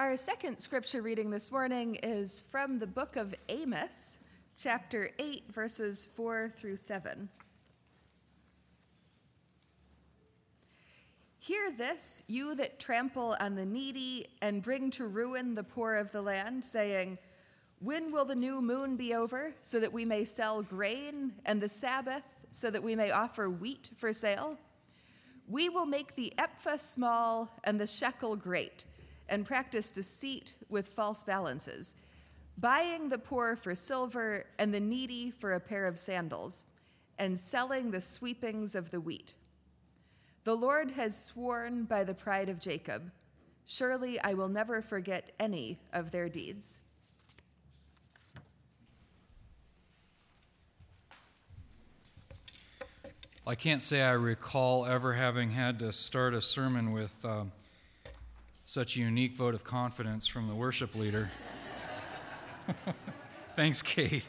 Our second scripture reading this morning is from the book of Amos, chapter 8, verses 4 through 7. Hear this, you that trample on the needy and bring to ruin the poor of the land, saying, when will the new moon be over, so that we may sell grain, and the Sabbath, so that we may offer wheat for sale? We will make the ephah small and the shekel great, and practice deceit with false balances, buying the poor for silver and the needy for a pair of sandals, and selling the sweepings of the wheat. The Lord has sworn by the pride of Jacob, surely I will never forget any of their deeds. I can't say I recall ever having had to start a sermon with such a unique vote of confidence from the worship leader. Thanks, Kate.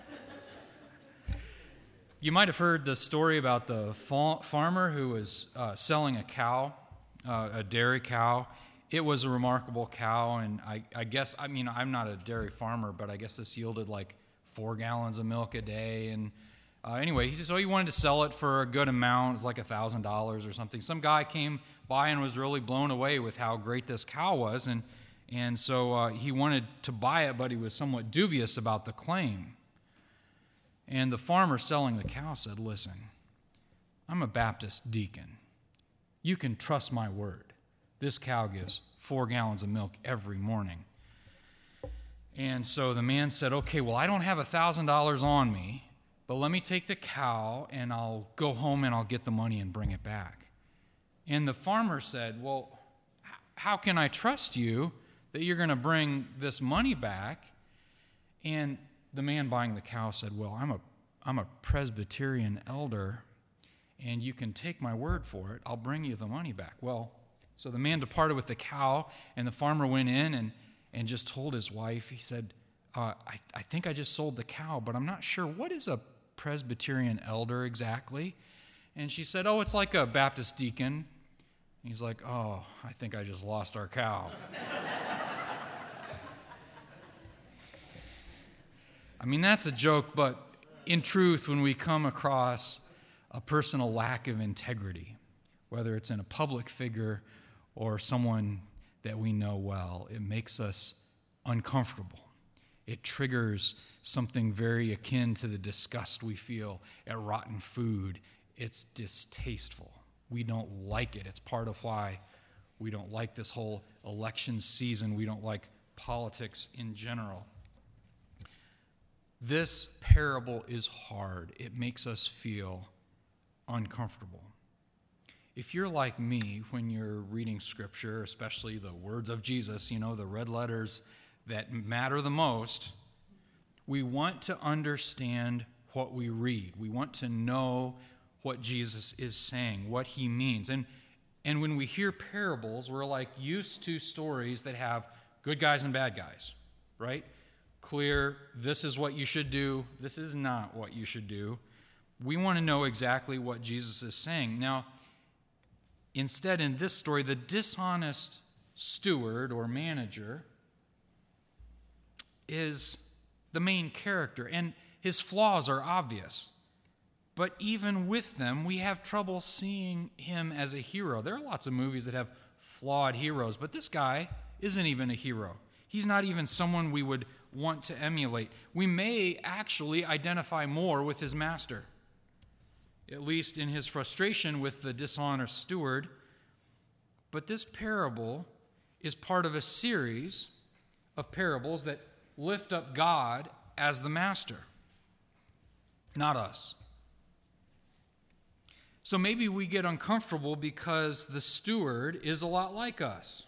You might have heard the story about the farmer who was selling a cow, a dairy cow. It was a remarkable cow, and I guess, I'm not a dairy farmer, but I guess this yielded like 4 gallons of milk a day. And anyway, he wanted to sell it for a good amount. It was like $1,000 or something. Some guy came by and was really blown away with how great this cow was, and so he wanted to buy it, but he was somewhat dubious about the claim. And the farmer selling the cow said, listen, I'm a Baptist deacon. You can trust my word. This cow gives 4 gallons of milk every morning. And so the man said, okay, well, I don't have $1,000 on me, but let me take the cow and I'll go home and I'll get the money and bring it back. And the farmer said, well, how can I trust you that you're going to bring this money back? And the man buying the cow said, well, I'm a Presbyterian elder, and you can take my word for it. I'll bring you the money back. Well, so the man departed with the cow, and the farmer went in and just told his wife, he said, I think I just sold the cow, but I'm not sure. What is a Presbyterian elder exactly? And she said, oh, it's like a Baptist deacon. He's like, oh, I think I just lost our cow. That's a joke, but in truth, when we come across a personal lack of integrity, whether it's in a public figure or someone that we know well, it makes us uncomfortable. It triggers something very akin to the disgust we feel at rotten food. It's distasteful. We don't like it. It's part of why we don't like this whole election season. We don't like politics in general. This parable is hard. It makes us feel uncomfortable. If you're like me when you're reading Scripture, especially the words of Jesus, the red letters that matter the most, we want to understand what we read. We want to know what Jesus is saying, what he means. And when we hear parables, we're like used to stories that have good guys and bad guys, right? Clear, this is what you should do, this is not what you should do. We want to know exactly what Jesus is saying. Now, instead, in this story, the dishonest steward or manager is the main character, and his flaws are obvious. But even with them, we have trouble seeing him as a hero. There are lots of movies that have flawed heroes, but this guy isn't even a hero. He's not even someone we would want to emulate. We may actually identify more with his master, at least in his frustration with the dishonest steward. But this parable is part of a series of parables that lift up God as the master, not us. So maybe we get uncomfortable because the steward is a lot like us.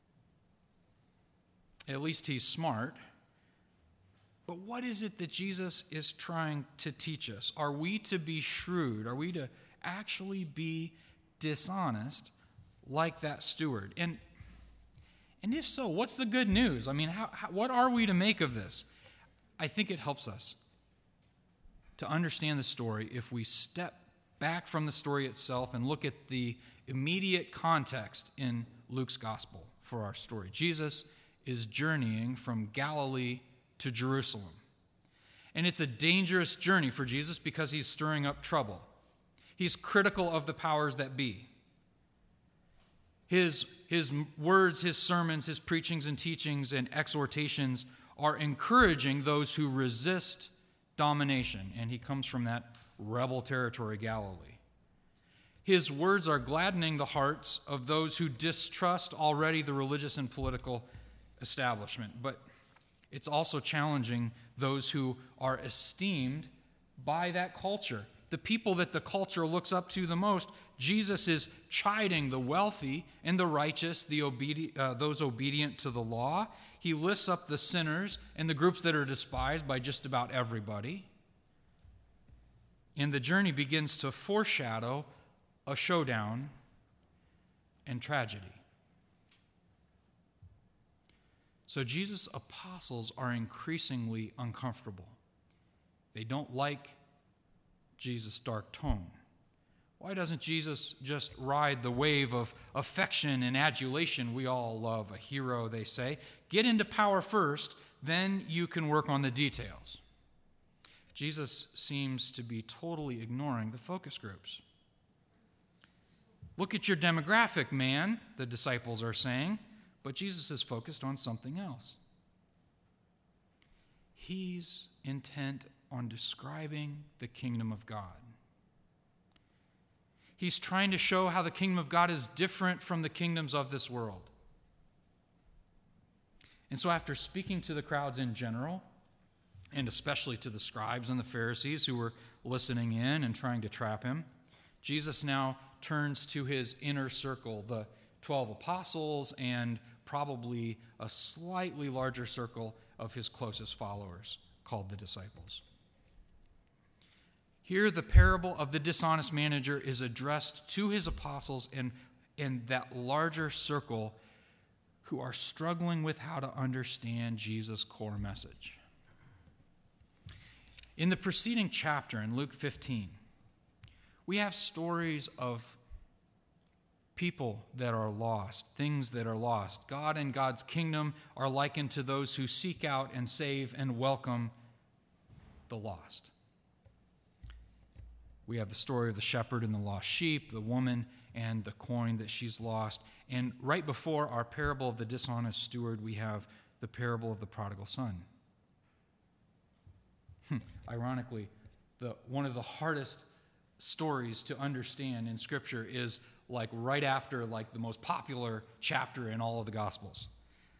At least he's smart. But what is it that Jesus is trying to teach us? Are we to be shrewd? Are we to actually be dishonest like that steward? And if so, what's the good news? What are we to make of this? I think it helps us to understand the story if we step back from the story itself and look at the immediate context in Luke's gospel for our story. Jesus is journeying from Galilee to Jerusalem. And it's a dangerous journey for Jesus because he's stirring up trouble. He's critical of the powers that be. His words, his sermons, his preachings and teachings and exhortations are encouraging those who resist domination. And he comes from that rebel territory, Galilee. His words are gladdening the hearts of those who distrust already the religious and political establishment. But it's also challenging those who are esteemed by that culture. The people that the culture looks up to the most. Jesus is chiding the wealthy and the righteous, those obedient to the law. He lifts up the sinners and the groups that are despised by just about everybody. And the journey begins to foreshadow a showdown and tragedy. So Jesus' apostles are increasingly uncomfortable. They don't like Jesus' dark tone. Why doesn't Jesus just ride the wave of affection and adulation we all love? A hero, they say. Get into power first, then you can work on the details. Jesus seems to be totally ignoring the focus groups. Look at your demographic, man, the disciples are saying, but Jesus is focused on something else. He's intent on describing the kingdom of God. He's trying to show how the kingdom of God is different from the kingdoms of this world. And so after speaking to the crowds in general, and especially to the scribes and the Pharisees who were listening in and trying to trap him, Jesus now turns to his inner circle, the 12 apostles and probably a slightly larger circle of his closest followers called the disciples. Here, the parable of the dishonest manager is addressed to his apostles and that larger circle who are struggling with how to understand Jesus' core message. In the preceding chapter, in Luke 15, we have stories of people that are lost, things that are lost. God and God's kingdom are likened to those who seek out and save and welcome the lost. We have the story of the shepherd and the lost sheep, the woman and the coin that she's lost. And right before our parable of the dishonest steward, we have the parable of the prodigal son. Ironically, one of the hardest stories to understand in Scripture is like right after like the most popular chapter in all of the Gospels.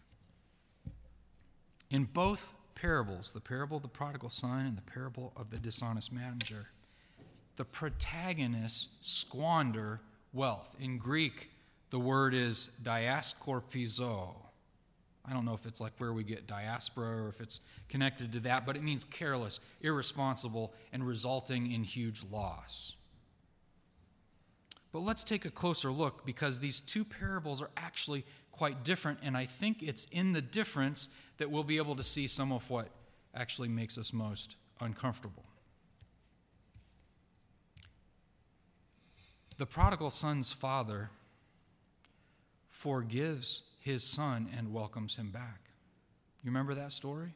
In both parables, the parable of the prodigal son and the parable of the dishonest manager, the protagonists squander wealth. In Greek, the word is diaskorpizo. I don't know if it's like where we get diaspora or if it's connected to that, but it means careless, irresponsible, and resulting in huge loss. But let's take a closer look because these two parables are actually quite different, and I think it's in the difference that we'll be able to see some of what actually makes us most uncomfortable. The prodigal son's father forgives his son and welcomes him back. You remember that story?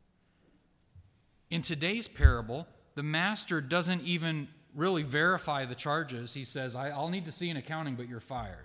In today's parable, the master doesn't even really verify the charges. He says, I'll need to see an accounting, but you're fired.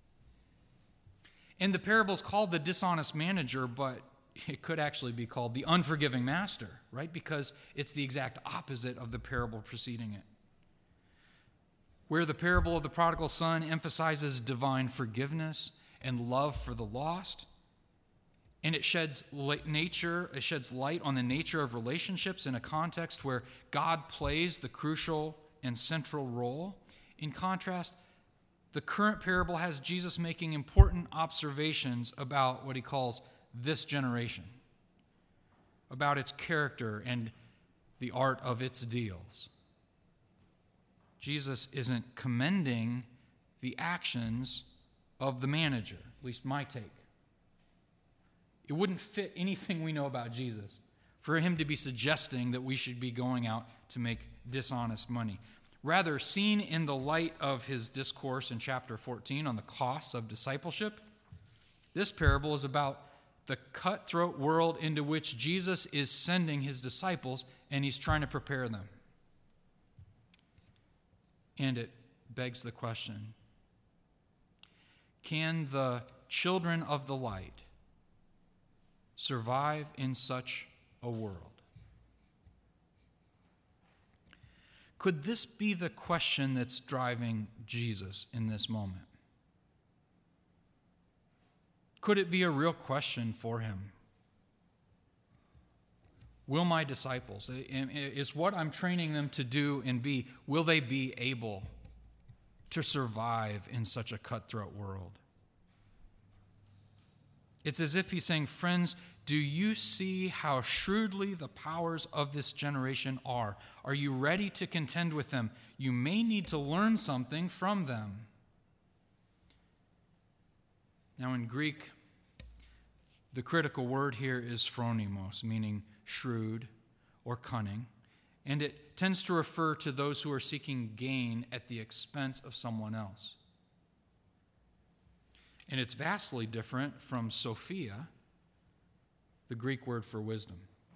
And the parable is called the dishonest manager, but it could actually be called the unforgiving master, right? Because it's the exact opposite of the parable preceding it. Where the parable of the prodigal son emphasizes divine forgiveness and love for the lost, and it sheds light on the nature of relationships in a context where God plays the crucial and central role. In contrast, the current parable has Jesus making important observations about what he calls this generation, about its character and the art of its deals. Jesus isn't commending the actions of the manager, at least my take. It wouldn't fit anything we know about Jesus for him to be suggesting that we should be going out to make dishonest money. Rather, seen in the light of his discourse in chapter 14 on the costs of discipleship, this parable is about the cutthroat world into which Jesus is sending his disciples, and he's trying to prepare them. And it begs the question, can the children of the light survive in such a world? Could this be the question that's driving Jesus in this moment? Could it be a real question for him? Will my disciples, is what I'm training them to do and be, will they be able to survive in such a cutthroat world? It's as if he's saying, friends, do you see how shrewdly the powers of this generation are? Are you ready to contend with them? You may need to learn something from them. Now in Greek, the critical word here is phronimos, meaning shrewd or cunning, and it tends to refer to those who are seeking gain at the expense of someone else. And it's vastly different from Sophia, the Greek word for wisdom.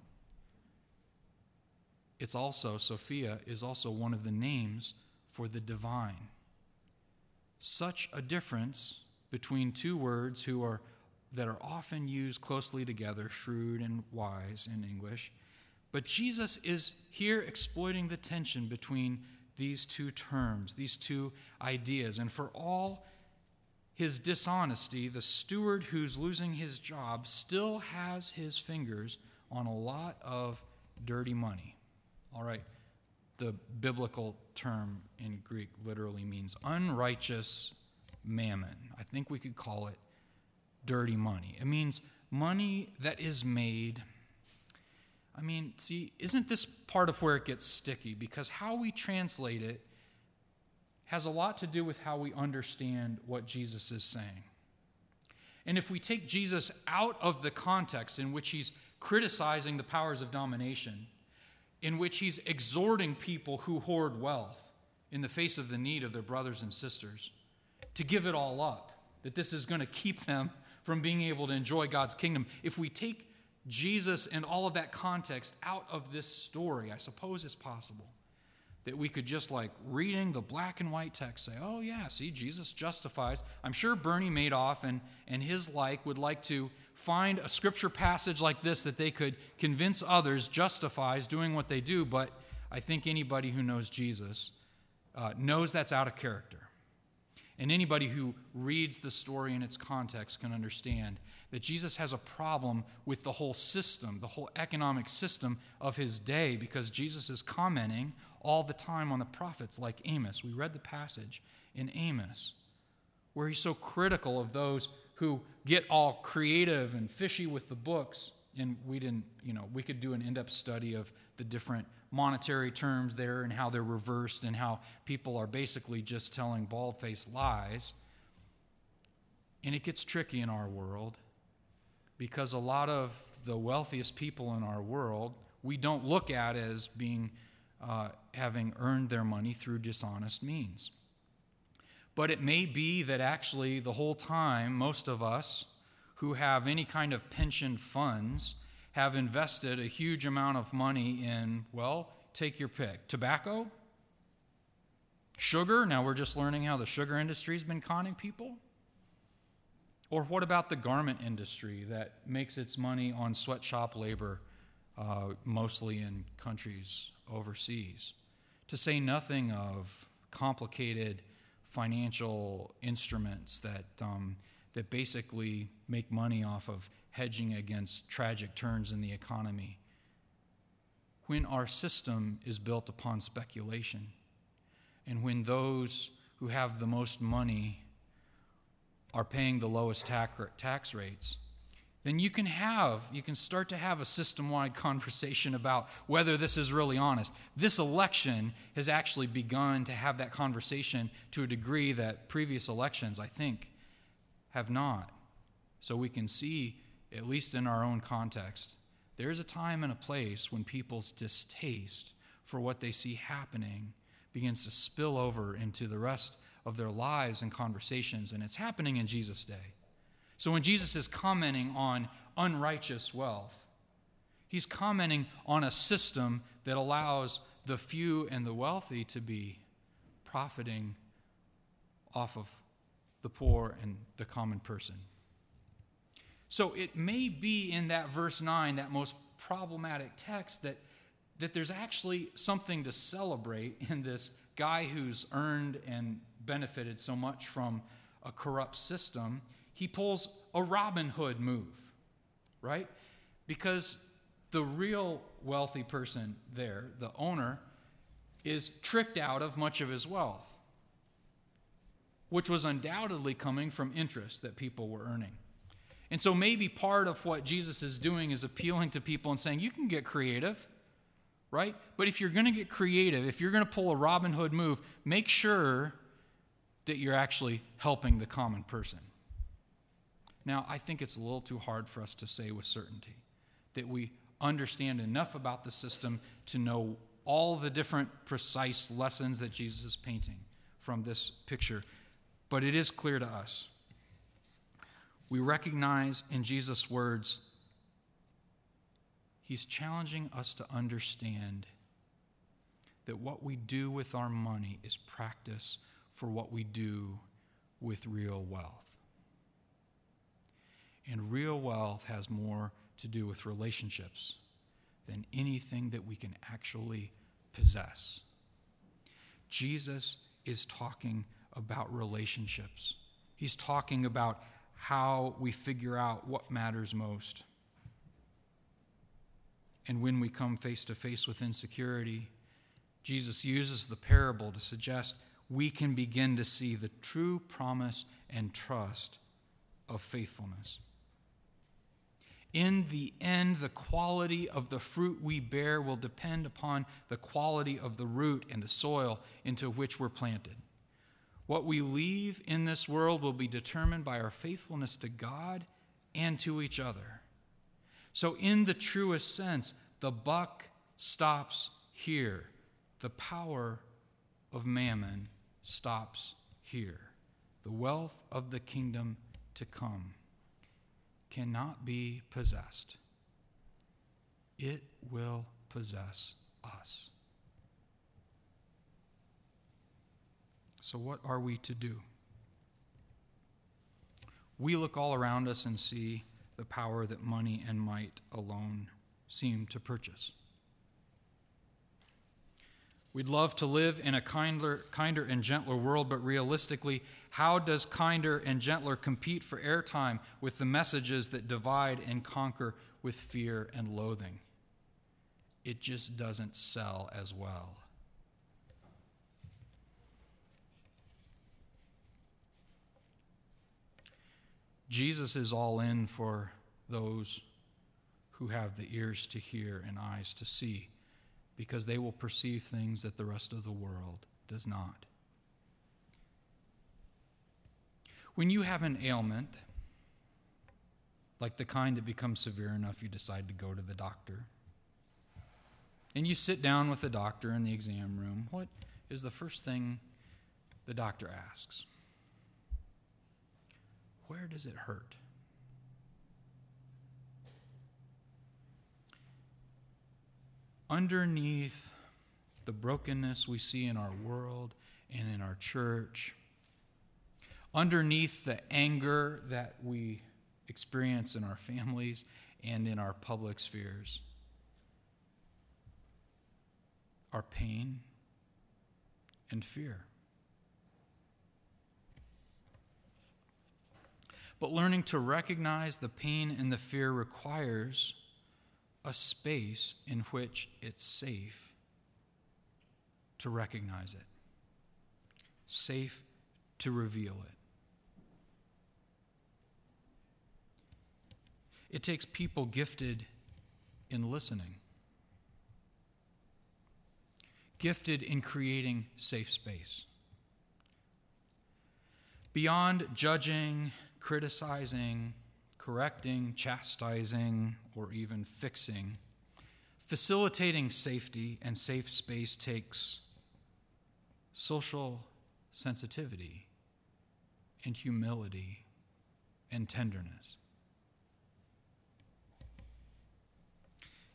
It's also, Sophia is also one of the names for the divine. Such a difference between two words that are often used closely together, shrewd and wise in English. But Jesus is here exploiting the tension between these two terms, these two ideas. And for all his dishonesty, the steward who's losing his job still has his fingers on a lot of dirty money. All right, the biblical term in Greek literally means unrighteous mammon. I think we could call it dirty money. It means money that is made. Isn't this part of where it gets sticky? Because how we translate it has a lot to do with how we understand what Jesus is saying. And if we take Jesus out of the context in which he's criticizing the powers of domination, in which he's exhorting people who hoard wealth in the face of the need of their brothers and sisters to give it all up, that this is going to keep them from being able to enjoy God's kingdom. If we take Jesus and all of that context out of this story, I suppose it's possible that we could just, like reading the black and white text, say, oh yeah, see, Jesus justifies. I'm sure Bernie Madoff and his like would like to find a scripture passage like this that they could convince others justifies doing what they do, but I think anybody who knows Jesus knows that's out of character. And anybody who reads the story in its context can understand that Jesus has a problem with the whole system, the whole economic system of his day, because Jesus is commenting all the time on the prophets like Amos. We read the passage in Amos where he's so critical of those who get all creative and fishy with the books. And we could do an in-depth study of the different monetary terms there and how they're reversed and how people are basically just telling bald-faced lies. And it gets tricky in our world because a lot of the wealthiest people in our world we don't look at as being having earned their money through dishonest means. But it may be that actually the whole time most of us who have any kind of pension funds have invested a huge amount of money in, well, take your pick. Tobacco? Sugar? Now we're just learning how the sugar industry's been conning people. Or what about the garment industry that makes its money on sweatshop labor, mostly in countries overseas? To say nothing of complicated financial instruments that basically make money off of hedging against tragic turns in the economy. When our system is built upon speculation, and when those who have the most money are paying the lowest tax rates, then you can start to have a system-wide conversation about whether this is really honest. This election has actually begun to have that conversation to a degree that previous elections, I think, have not. So we can see, at least in our own context, there's a time and a place when people's distaste for what they see happening begins to spill over into the rest of their lives and conversations, and it's happening in Jesus' day. So when Jesus is commenting on unrighteous wealth. He's commenting on a system that allows the few and the wealthy to be profiting off of the poor and the common person. So it may be in that verse 9, that most problematic text, that there's actually something to celebrate in this guy who's earned and benefited so much from a corrupt system. He pulls a Robin Hood move, right? Because the real wealthy person there, the owner, is tricked out of much of his wealth, which was undoubtedly coming from interest that people were earning. And so maybe part of what Jesus is doing is appealing to people and saying, you can get creative, right? But if you're going to get creative, if you're going to pull a Robin Hood move, make sure that you're actually helping the common person. Now, I think it's a little too hard for us to say with certainty that we understand enough about the system to know all the different precise lessons that Jesus is painting from this picture. But it is clear to us. We recognize in Jesus' words, he's challenging us to understand that what we do with our money is practice for what we do with real wealth. And real wealth has more to do with relationships than anything that we can actually possess. Jesus is talking about relationships. He's talking about how we figure out what matters most. And when we come face to face with insecurity, Jesus uses the parable to suggest we can begin to see the true promise and trust of faithfulness. In the end, the quality of the fruit we bear will depend upon the quality of the root and the soil into which we're planted. What we leave in this world will be determined by our faithfulness to God and to each other. So in the truest sense, the buck stops here. The power of mammon stops here. The wealth of the kingdom to come cannot be possessed. It will possess us. So what are we to do? We look all around us and see the power that money and might alone seem to purchase. We'd love to live in a kinder and gentler world, but realistically, how does kinder and gentler compete for airtime with the messages that divide and conquer with fear and loathing? It just doesn't sell as well. Jesus is all in for those who have the ears to hear and eyes to see, because they will perceive things that the rest of the world does not. When you have an ailment, like the kind that becomes severe enough you decide to go to the doctor, and you sit down with the doctor in the exam room, what is the first thing the doctor asks? Where does it hurt? Underneath the brokenness we see in our world and in our church, underneath the anger that we experience in our families and in our public spheres, are pain and fear. But learning to recognize the pain and the fear requires a space in which it's safe to recognize it, safe to reveal it. It takes people gifted in listening, gifted in creating safe space. Beyond judging, criticizing, correcting, chastising, or even fixing, facilitating safety and safe space takes social sensitivity and humility and tenderness.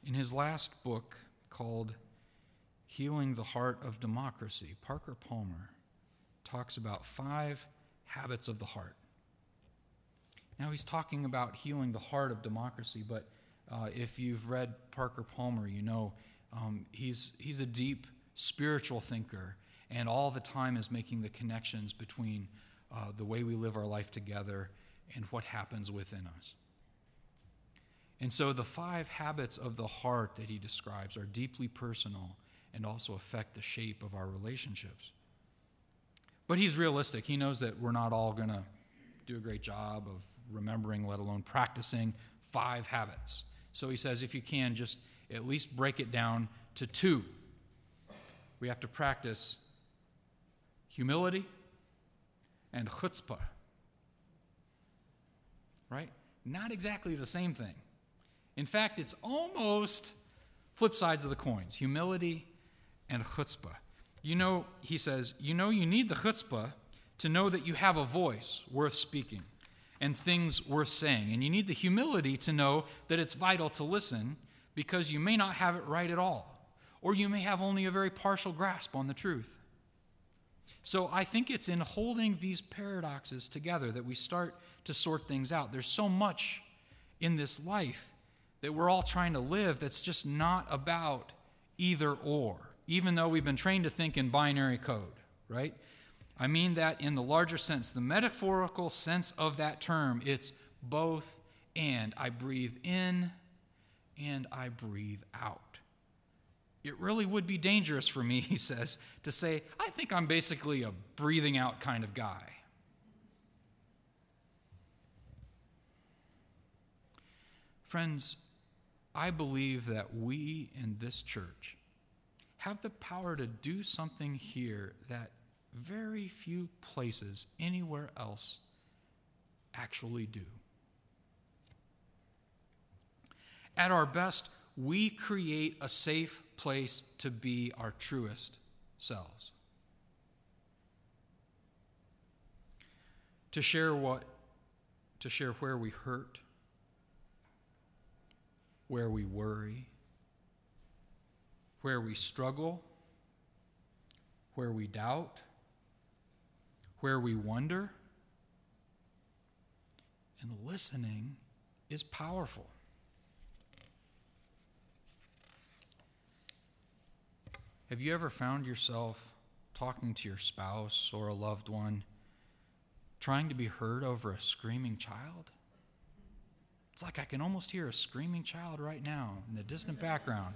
In his last book called Healing the Heart of Democracy, Parker Palmer talks about 5 habits of the heart. Now he's talking about healing the heart of democracy, but if you've read Parker Palmer, you know he's a deep spiritual thinker, and all the time is making the connections between the way we live our life together and what happens within us. And so the 5 habits of the heart that he describes are deeply personal and also affect the shape of our relationships. But he's realistic. He knows that we're not all going to do a great job of remembering, let alone practicing 5 habits. So he says if you can, just at least break it down to 2. We have to practice humility and chutzpah. Right? Not exactly the same thing. In fact, it's almost flip sides of the coins, humility and chutzpah. You know, he says, you need the chutzpah to know that you have a voice worth speaking and things worth saying. And you need the humility to know that it's vital to listen because you may not have it right at all, or you may have only a very partial grasp on the truth. So I think it's in holding these paradoxes together that we start to sort things out. There's so much in this life that we're all trying to live that's just not about either or, even though we've been trained to think in binary code, right? I mean that in the larger sense, the metaphorical sense of that term, it's both and. I breathe in and I breathe out. It really would be dangerous for me, he says, to say, I think I'm basically a breathing out kind of guy. Friends, I believe that we in this church have the power to do something here that very few places anywhere else actually do. At our best, we create a safe place to be our truest selves. To share where we hurt, where we worry, where we struggle, where we doubt, where we wonder. And listening is powerful. Have you ever found yourself talking to your spouse or a loved one, trying to be heard over a screaming child? It's like I can almost hear a screaming child right now in the distant background.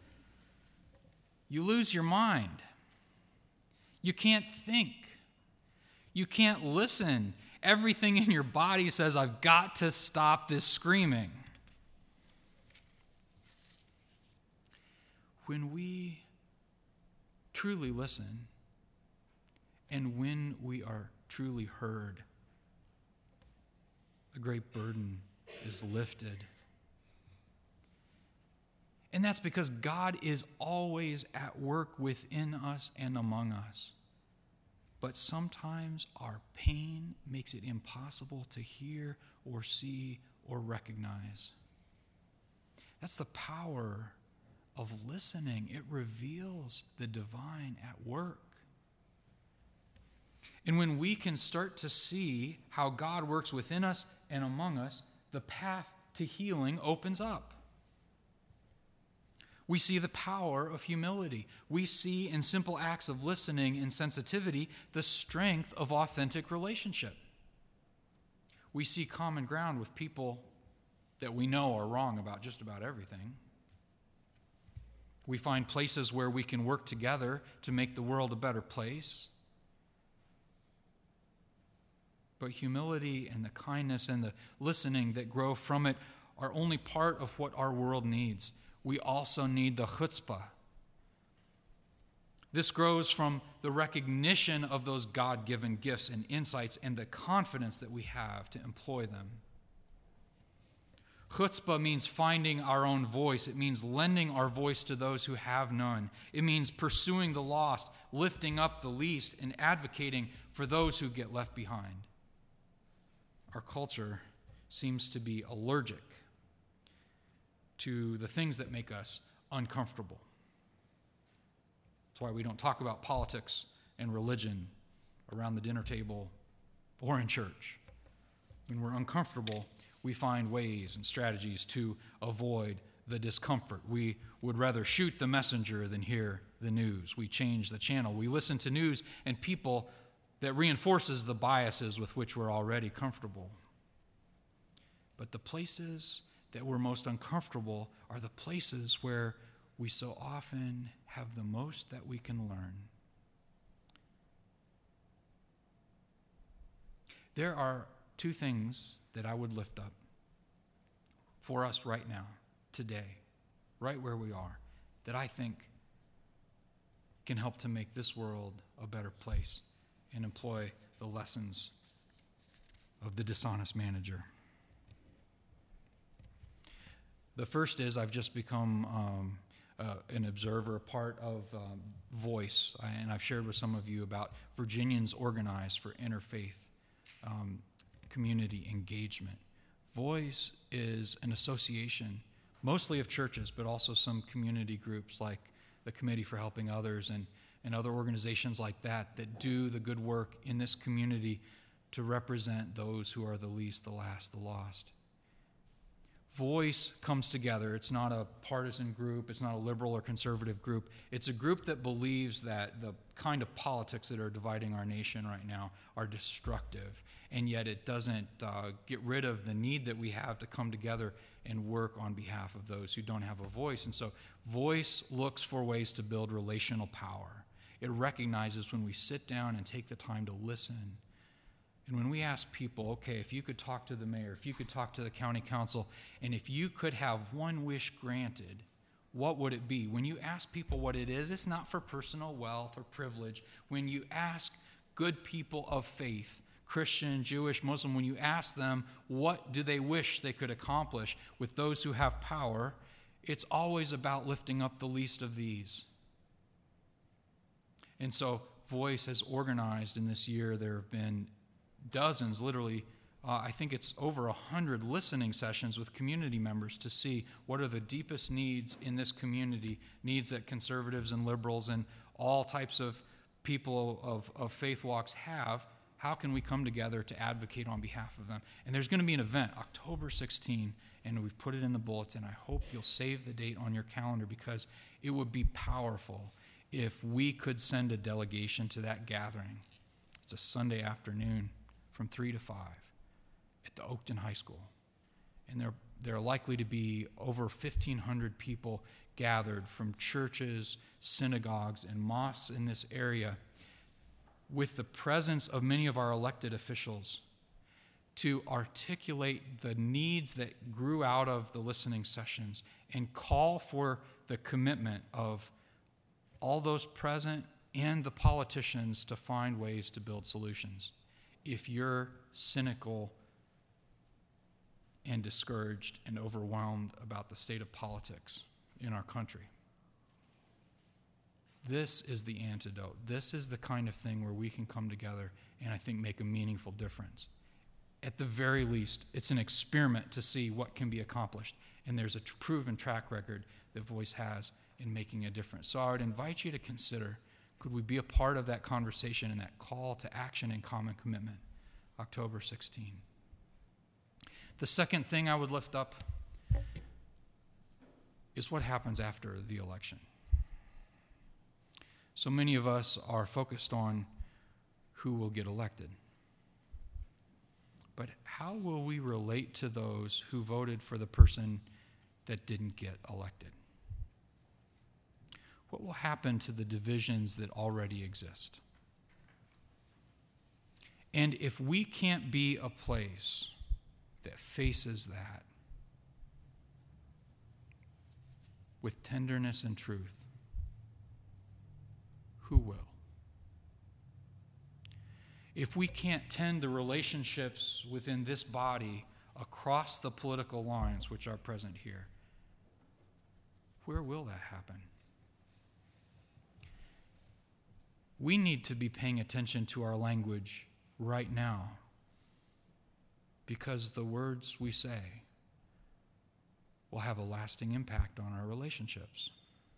You lose your mind. You can't think. You can't listen. Everything in your body says, I've got to stop this screaming. When we truly listen, and when we are truly heard, a great burden is lifted. And that's because God is always at work within us and among us. But sometimes our pain makes it impossible to hear or see or recognize. That's the power of listening. It reveals the divine at work. And when we can start to see how God works within us and among us, the path to healing opens up. We see the power of humility. We see in simple acts of listening and sensitivity the strength of authentic relationship. We see common ground with people that we know are wrong about just about everything. We find places where we can work together to make the world a better place. But humility and the kindness and the listening that grow from it are only part of what our world needs. We also need the chutzpah. This grows from the recognition of those God-given gifts and insights and the confidence that we have to employ them. Chutzpah means finding our own voice. It means lending our voice to those who have none. It means pursuing the lost, lifting up the least, and advocating for those who get left behind. Our culture seems to be allergic to the things that make us uncomfortable. That's why we don't talk about politics and religion around the dinner table or in church. When we're uncomfortable, we find ways and strategies to avoid the discomfort. We would rather shoot the messenger than hear the news. We change the channel. We listen to news and people that reinforces the biases with which we're already comfortable. But the places that we're most uncomfortable are the places where we so often have the most that we can learn. There are two things that I would lift up for us right now, today, right where we are, that I think can help to make this world a better place and employ the lessons of the dishonest manager. The first is I've just become an observer, a part of Voice, and I've shared with some of you about Virginians Organized for Interfaith Community Engagement. Voice is an association, mostly of churches, but also some community groups like the Committee for Helping Others and other organizations like that do the good work in this community to represent those who are the least, the last, the lost. Voice comes together. It's not a partisan group. It's not a liberal or conservative group. It's a group that believes that the kind of politics that are dividing our nation right now are destructive, and yet it doesn't get rid of the need that we have to come together and work on behalf of those who don't have a voice. And so Voice looks for ways to build relational power. It recognizes when we sit down and take the time to listen. And when we ask people, okay, if you could talk to the mayor, if you could talk to the county council, and if you could have one wish granted, what would it be? When you ask people what it is, it's not for personal wealth or privilege. When you ask good people of faith, Christian, Jewish, Muslim, when you ask them what do they wish they could accomplish with those who have power, it's always about lifting up the least of these. And so Voice has organized in this year. There have been dozens, literally, I think it's over 100 listening sessions with community members to see what are the deepest needs in this community, needs that conservatives and liberals and all types of people of faith walks have. How can we come together to advocate on behalf of them? And there's going to be an event, October 16, and we've put it in the bulletin. I hope you'll save the date on your calendar because it would be powerful if we could send a delegation to that gathering. It's a Sunday afternoon from 3 to 5 at the Oakton High School. And there are likely to be over 1,500 people gathered from churches, synagogues, and mosques in this area with the presence of many of our elected officials to articulate the needs that grew out of the listening sessions and call for the commitment of all those present and the politicians to find ways to build solutions. If you're cynical and discouraged and overwhelmed about the state of politics in our country, this is the antidote. This is the kind of thing where we can come together and I think make a meaningful difference. At the very least, it's an experiment to see what can be accomplished. And there's a proven track record that Voice has in making a difference. So I would invite you to consider, could we be a part of that conversation and that call to action and common commitment, October 16? The second thing I would lift up is what happens after the election. So many of us are focused on who will get elected. But how will we relate to those who voted for the person that didn't get elected? What will happen to the divisions that already exist? And if we can't be a place that faces that with tenderness and truth, who will? If we can't tend the relationships within this body across the political lines which are present here, where will that happen? We need to be paying attention to our language right now because the words we say will have a lasting impact on our relationships.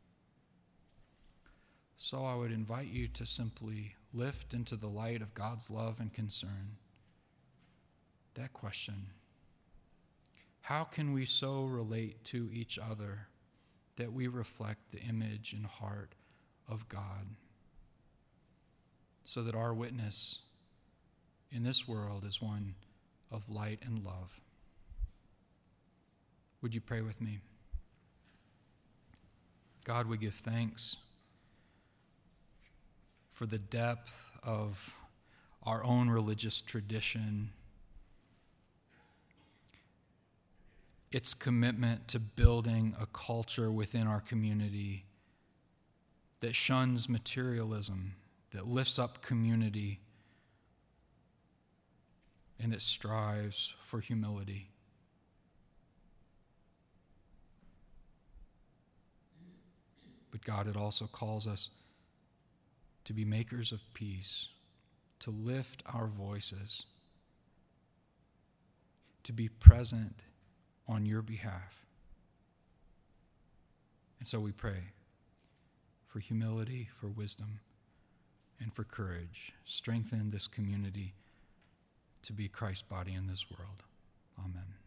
So I would invite you to simply lift into the light of God's love and concern that question: how can we so relate to each other that we reflect the image and heart of God, so that our witness in this world is one of light and love? Would you pray with me? God, we give thanks for the depth of our own religious tradition, its commitment to building a culture within our community that shuns materialism, that lifts up community, and that strives for humility. But God, it also calls us to be makers of peace, to lift our voices, to be present on your behalf. And so we pray for humility, for wisdom, and for courage. Strengthen this community to be Christ's body in this world. Amen.